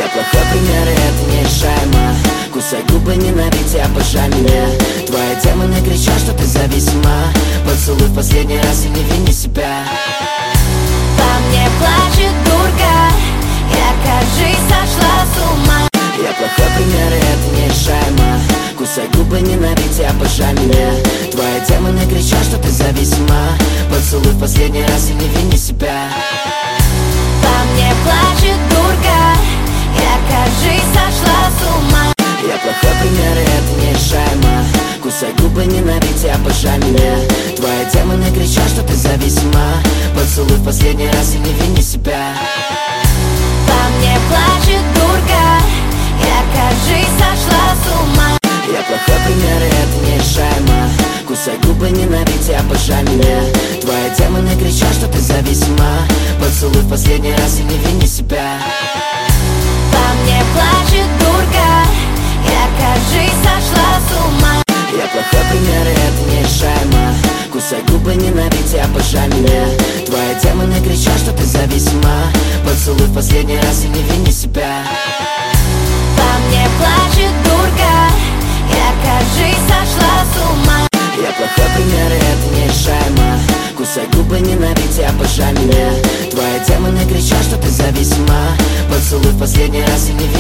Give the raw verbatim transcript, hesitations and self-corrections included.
Я плохой пример, и это нерешаемо. Кусай губы, ненавидь и обожай меня. Твои демоны кричат, что ты зависима. Поцелуй в последний раз и не вини себя. По мне плачет дурка, я, кажись, сошла с ума. Я плохой пример, и это нерешаемо. Кусай губы, ненавидь и обожай меня. Твои демоны кричат, что ты зависима. Поцелуй в последний раз и не вини себя. По мне плачет дурка, я, кажись, сошла с ума. Я плохой пример, и это нерешаемо. Кусай губы, ненавидь и обожай меня. Твои демоны кричат, что ты зависима. Поцелуй в последний раз и не вини себя. По мне плачет дурка, я, кажись, сошла с ума. Я плохой пример, и это нерешаемо. Кусай губы, ненавидь и обожай меня. Твои демоны кричат, что ты зависима. Поцелуй в последний раз и не вини себя. По мне плачет дурка, я, кажись, сошла с ума. Я плохой пример, и это нерешаемо. Кусай губы, ненавидь и обожай меня. Твои демоны кричат, что ты зависима. Поцелуй в последний раз и не вини себя. По мне плачет дурка, я, кажись, сошла с ума. Я плохой пример, и это нерешаемо. Кусай губы, ненавидь и обожай меня. Твои демоны кричат, что ты зависима. Поцелуй в последний раз и не вини себя.